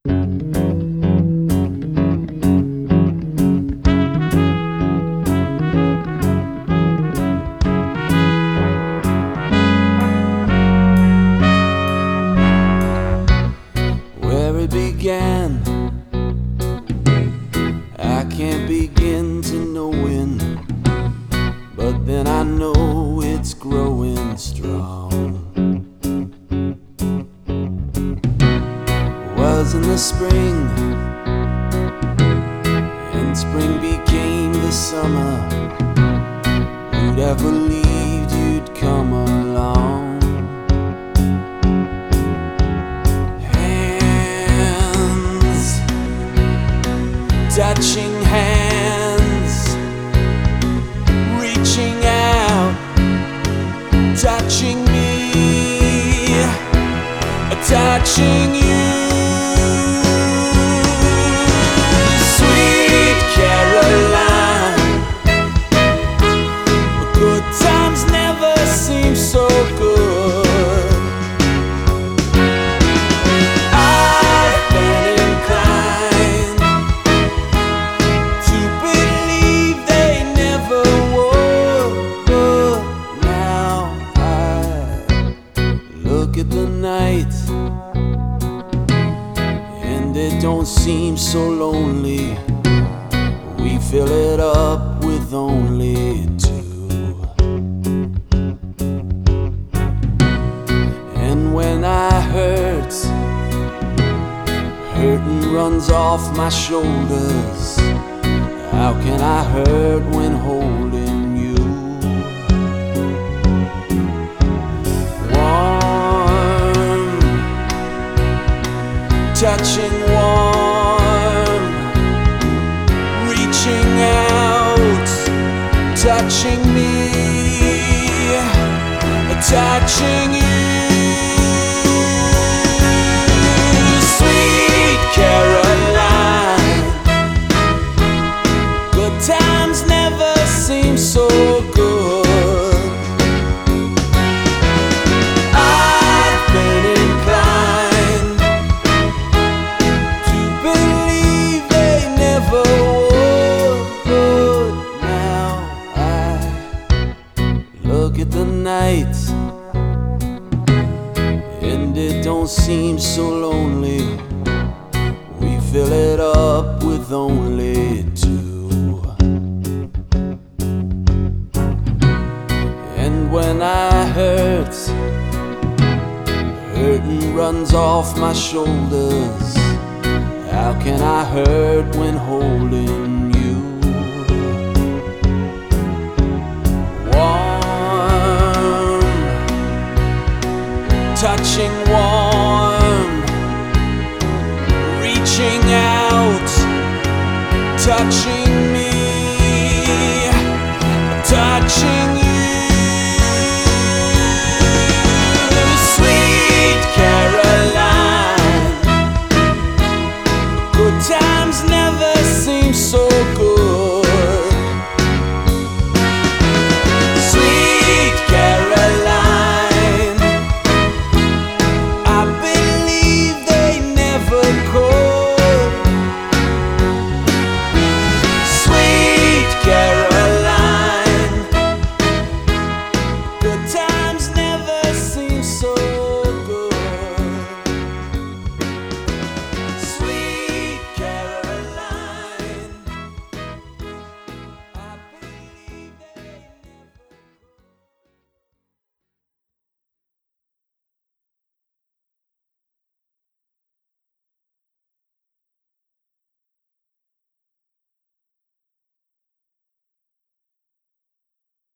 Where it began, I can't begin to know when, but then I know it's growing strong. Was in the spring, and spring became the summer. Who'd ever believed you'd come along? Hands, touching hands, reaching out, touching me, touching you. Sweet Caroline, good times never seem so good. I've been inclined to believe they never would, but now I look at the night and it don't seem so lonely. We fill it up with only two. And when I hurt, hurting runs off my shoulders. How can I hurt when holding you? Warm, touching warm, reaching out, touching me, touching you. Sweet Caroline, good times never seem so good. I've been inclined to believe they never would, but now I look at the night and it don't seem so lonely. We fill it up with only two. And when I hurt, hurting runs off my shoulders. How can I hurt when holding you? Warm, touching warm, reaching out, touching me, touching you.